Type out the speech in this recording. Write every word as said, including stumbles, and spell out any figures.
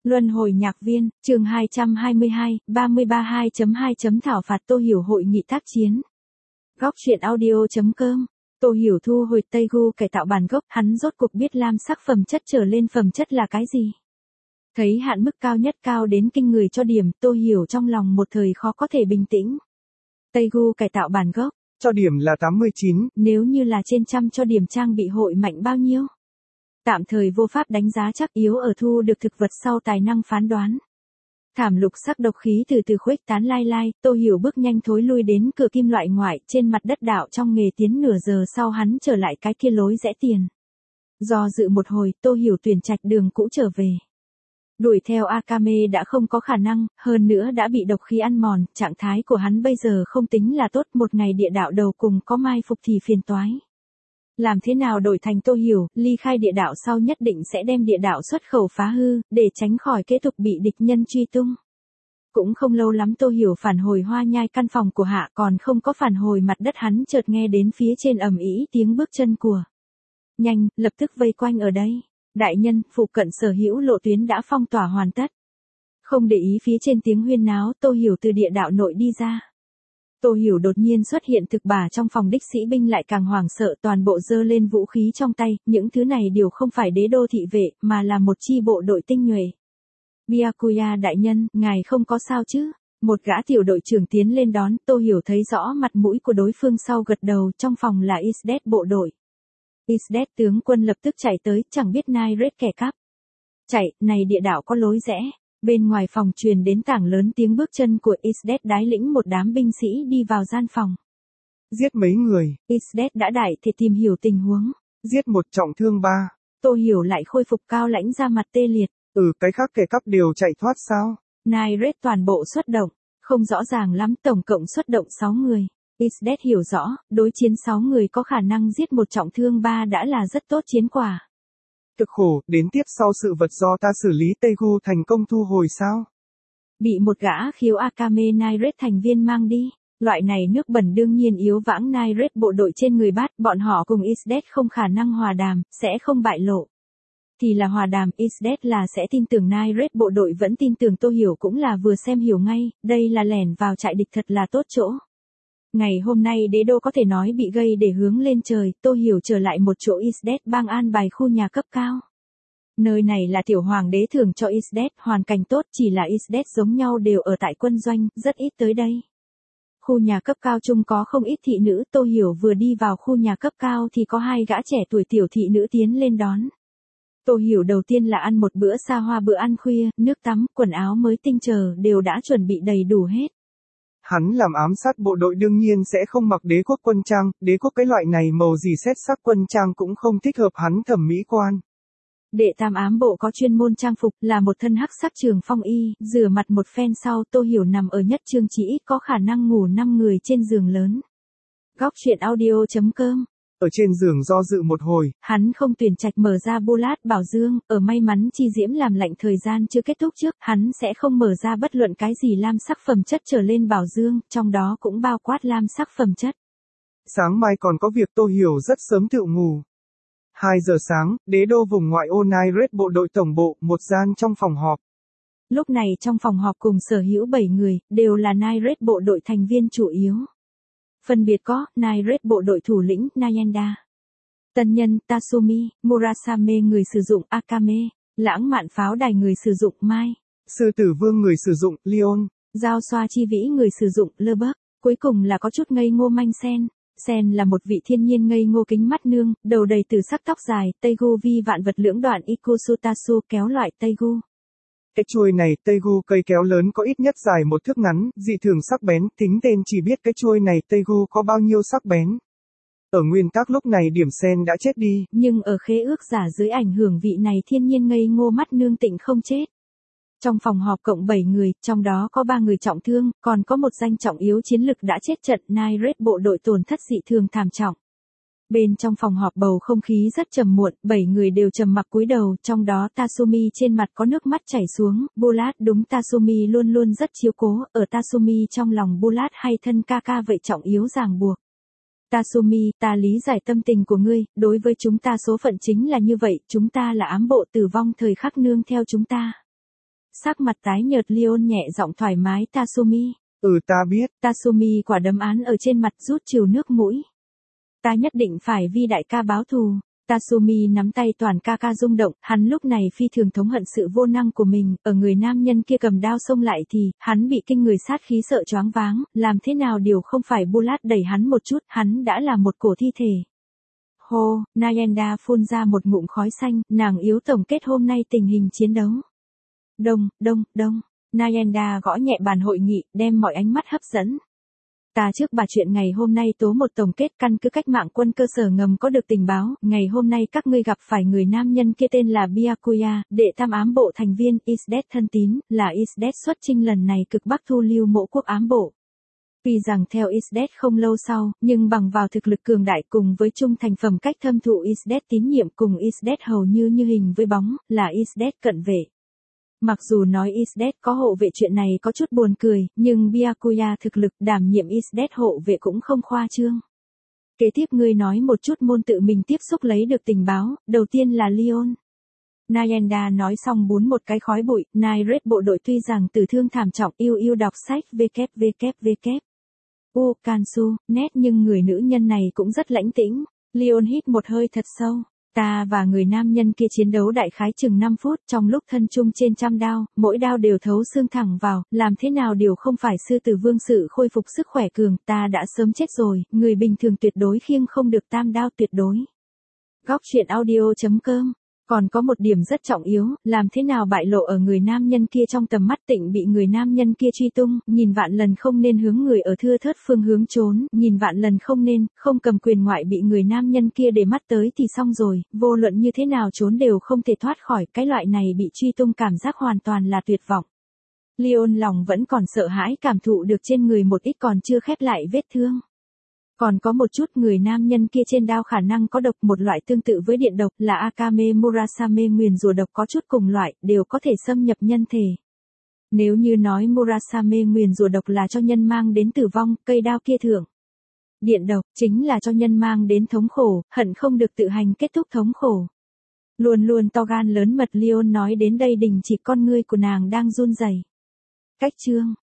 Luân hồi nhạc viên, chương hai trăm hai mươi hai, ba mươi ba hai chấm hai chấm thảo phạt Tô Hiểu hội nghị tác chiến. Góc truyện audio.com. Tô Hiểu thu hồi Teigu cải tạo bản gốc, hắn rốt cuộc biết lam sắc phẩm chất trở lên phẩm chất là cái gì. Thấy hạn mức cao nhất cao đến kinh người cho điểm, Tô Hiểu trong lòng một thời khó có thể bình tĩnh. Teigu cải tạo bản gốc, cho điểm là tám mươi chín. Nếu như là trên trăm cho điểm trang bị hội mạnh bao nhiêu? Tạm thời vô pháp đánh giá chắc, yếu ở thu được thực vật sau tài năng phán đoán. Thảm lục sắc độc khí từ từ khuếch tán lai lai, Tô Hiểu bước nhanh thối lui đến cửa kim loại ngoại, trên mặt đất đạo trong nghề tiến nửa giờ sau hắn trở lại cái kia lối rẽ tiền. Do dự một hồi, Tô Hiểu tuyển trạch đường cũ trở về. Đuổi theo Akame đã không có khả năng, hơn nữa đã bị độc khí ăn mòn, trạng thái của hắn bây giờ không tính là tốt, một ngày địa đạo đầu cùng có mai phục thì phiền toái. Làm thế nào đổi thành Tô Hiểu, ly khai địa đạo sau nhất định sẽ đem địa đạo xuất khẩu phá hư, để tránh khỏi kế tục bị địch nhân truy tung. Cũng không lâu lắm Tô Hiểu phản hồi hoa nhai căn phòng của hạ, còn không có phản hồi mặt đất hắn chợt nghe đến phía trên ầm ĩ tiếng bước chân của. Nhanh, lập tức vây quanh ở đây. Đại nhân, phụ cận sở hữu lộ tuyến đã phong tỏa hoàn tất. Không để ý phía trên tiếng huyên náo, Tô Hiểu từ địa đạo nội đi ra. Tô Hiểu đột nhiên xuất hiện thực bà trong phòng đích sĩ binh lại càng hoảng sợ, toàn bộ giơ lên vũ khí trong tay, những thứ này đều không phải đế đô thị vệ, mà là một chi bộ đội tinh nhuệ. Byakuya đại nhân, ngài không có sao chứ? Một gã tiểu đội trưởng tiến lên đón, Tô Hiểu thấy rõ mặt mũi của đối phương sau gật đầu, trong phòng là Isdet bộ đội. Isdet tướng quân lập tức chạy tới, chẳng biết nai rết kẻ cắp. Chạy, này địa đạo có lối rẽ. Bên ngoài phòng truyền đến tảng lớn tiếng bước chân của Isdet đái lĩnh một đám binh sĩ đi vào gian phòng. Giết mấy người. Isdet đã đại thể tìm hiểu tình huống. Giết một trọng thương ba. Tô Hiểu lại khôi phục cao lãnh ra mặt tê liệt. Ừ, cái khác kẻ cắp đều chạy thoát sao? Nai rết toàn bộ xuất động. Không rõ ràng lắm, tổng cộng xuất động sáu người. Isdet hiểu rõ, đối chiến sáu người có khả năng giết một trọng thương ba đã là rất tốt chiến quả. Cực khổ, đến tiếp sau sự vật do ta xử lý Teigu thành công thu hồi sao? Bị một gã khiếu Akame Nai-Red thành viên mang đi. Loại này nước bẩn đương nhiên yếu vãng Nai-Red bộ đội trên người bát, bọn họ cùng Isdet không khả năng hòa đàm, sẽ không bại lộ. Thì là hòa đàm, Isdet là sẽ tin tưởng Nai-Red bộ đội vẫn tin tưởng Tô Hiểu cũng là vừa xem hiểu ngay, đây là lẻn vào trại địch thật là tốt chỗ. Ngày hôm nay đế đô có thể nói bị gây để hướng lên trời, Tô Hiểu trở lại một chỗ Isdet bang an bài khu nhà cấp cao. Nơi này là tiểu hoàng đế thưởng cho Isdet, hoàn cảnh tốt, chỉ là Isdet giống nhau đều ở tại quân doanh, rất ít tới đây. Khu nhà cấp cao chung có không ít thị nữ, Tô Hiểu vừa đi vào khu nhà cấp cao thì có hai gã trẻ tuổi tiểu thị nữ tiến lên đón. Tô Hiểu đầu tiên là ăn một bữa xa hoa bữa ăn khuya, nước tắm, quần áo mới tinh chờ đều đã chuẩn bị đầy đủ hết. Hắn làm ám sát bộ đội đương nhiên sẽ không mặc đế quốc quân trang, đế quốc cái loại này màu gì xét sắc quân trang cũng không thích hợp hắn thẩm mỹ quan. Đệ tam ám bộ có chuyên môn trang phục, là một thân hắc sắc trường phong y, rửa mặt một phen sau Tô Hiểu nằm ở nhất trương chỉ ít có khả năng ngủ năm người trên giường lớn. Góc truyện audio.com. Ở trên giường do dự một hồi, hắn không tuyển trạch mở ra bô lát bảo dương, ở may mắn chi diễm làm lạnh thời gian chưa kết thúc trước, hắn sẽ không mở ra bất luận cái gì lam sắc phẩm chất trở lên bảo dương, trong đó cũng bao quát lam sắc phẩm chất. Sáng mai còn có việc Tô Hiểu rất sớm tự ngủ. hai giờ sáng, đế đô vùng ngoại ô Nai-Red bộ đội tổng bộ, một gian trong phòng họp. Lúc này trong phòng họp cùng sở hữu bảy người, đều là Nai-Red bộ đội thành viên chủ yếu. Phân biệt có, Nai-Red bộ đội thủ lĩnh, Nayenda. Tân nhân, Tatsumi, Murasame người sử dụng, Akame. Lãng mạn pháo đài người sử dụng, Mai. Sư tử vương người sử dụng, Leon. Giao xoa chi vĩ người sử dụng, Lubbock. Cuối cùng là có chút ngây ngô manh sen. Sen là một vị thiên nhiên ngây ngô kính mắt nương, đầu đầy từ sắc tóc dài, Teigu vi vạn vật lưỡng đoạn Ikusutasu kéo loại Teigu. Cái chuôi này, Teigu cây kéo lớn có ít nhất dài một thước ngắn, dị thường sắc bén, tính tên chỉ biết cái chuôi này Teigu có bao nhiêu sắc bén. Ở nguyên tắc lúc này điểm sen đã chết đi. Nhưng ở khế ước giả dưới ảnh hưởng vị này thiên nhiên ngây ngô mắt nương tịnh không chết. Trong phòng họp cộng bảy người, trong đó có ba người trọng thương, còn có một danh trọng yếu chiến lực đã chết trận, Nai-Red bộ đội tổn thất dị thường thảm trọng. Bên trong phòng họp bầu không khí rất trầm muộn, bảy người đều trầm mặc cúi đầu, trong đó Tatsumi trên mặt có nước mắt chảy xuống, Bulat đúng Tatsumi luôn luôn rất chiếu cố, ở Tatsumi trong lòng Bulat hay thân ca ca vậy trọng yếu ràng buộc. Tatsumi, ta lý giải tâm tình của ngươi, đối với chúng ta số phận chính là như vậy, chúng ta là ám bộ tử vong thời khắc nương theo chúng ta. Sắc mặt tái nhợt Leon nhẹ giọng thoải mái Tatsumi. Ừ ta biết. Tatsumi quả đấm án ở trên mặt rút trìu nước mũi. Ta nhất định phải vì đại ca báo thù. Tatsumi nắm tay toàn ca ca rung động, hắn lúc này phi thường thống hận sự vô năng của mình, ở người nam nhân kia cầm đao xông lại thì, hắn bị kinh người sát khí sợ choáng váng, làm thế nào điều không phải Bulat đẩy hắn một chút, hắn đã là một cổ thi thể. Hô, Nayenda phun ra một ngụm khói xanh, nàng yếu tổng kết hôm nay tình hình chiến đấu. Đông, đông, đông, Nayenda gõ nhẹ bàn hội nghị, đem mọi ánh mắt hấp dẫn. Ta trước bà chuyện ngày hôm nay tố một tổng kết căn cứ cách mạng quân cơ sở ngầm có được tình báo, ngày hôm nay các ngươi gặp phải người nam nhân kia tên là Byakuya, đệ tam ám bộ thành viên, Isdet thân tín, là Isdet xuất chinh lần này cực bắc thu lưu mộ quốc ám bộ. Tuy rằng theo Isdet không lâu sau, nhưng bằng vào thực lực cường đại cùng với trung thành phẩm cách thâm thụ Isdet tín nhiệm cùng Isdet hầu như như hình với bóng, là Isdet cận vệ. Mặc dù nói Isdet có hộ vệ chuyện này có chút buồn cười, nhưng Byakuya thực lực đảm nhiệm Isdet hộ vệ cũng không khoa trương. Kế tiếp ngươi nói một chút môn tự mình tiếp xúc lấy được tình báo, đầu tiên là Leon. Nayenda nói xong bún một cái khói bụi, Nairet bộ đội tuy rằng tử thương thảm trọng yêu yêu đọc sách www. U Kansu, nét nhưng người nữ nhân này cũng rất lãnh tĩnh. Leon hít một hơi thật sâu. Ta và người nam nhân kia chiến đấu đại khái chừng năm phút trong lúc thân chung trên trăm đao, mỗi đao đều thấu xương thẳng vào, làm thế nào điều không phải sư tử vương sự khôi phục sức khỏe cường, ta đã sớm chết rồi, người bình thường tuyệt đối khiêng không được tam đao tuyệt đối. Góc truyện audio chấm com. Còn có một điểm rất trọng yếu, làm thế nào bại lộ ở người nam nhân kia trong tầm mắt Tịnh bị người nam nhân kia truy tung, nhìn vạn lần không nên hướng người ở thưa thớt phương hướng trốn, nhìn vạn lần không nên, không cầm quyền ngoại bị người nam nhân kia để mắt tới thì xong rồi, vô luận như thế nào trốn đều không thể thoát khỏi, cái loại này bị truy tung cảm giác hoàn toàn là tuyệt vọng. Leon lòng vẫn còn sợ hãi cảm thụ được trên người một ít còn chưa khép lại vết thương. Còn có một chút người nam nhân kia trên đao khả năng có độc một loại tương tự với điện độc là Akame Murasame nguyền rủa độc có chút cùng loại, đều có thể xâm nhập nhân thể. Nếu như nói Murasame nguyền rủa độc là cho nhân mang đến tử vong, cây đao kia thưởng. Điện độc chính là cho nhân mang đến thống khổ, hận không được tự hành kết thúc thống khổ. Luôn luôn to gan lớn mật Leon nói đến đây đình chỉ con ngươi của nàng đang run rẩy. Cách chương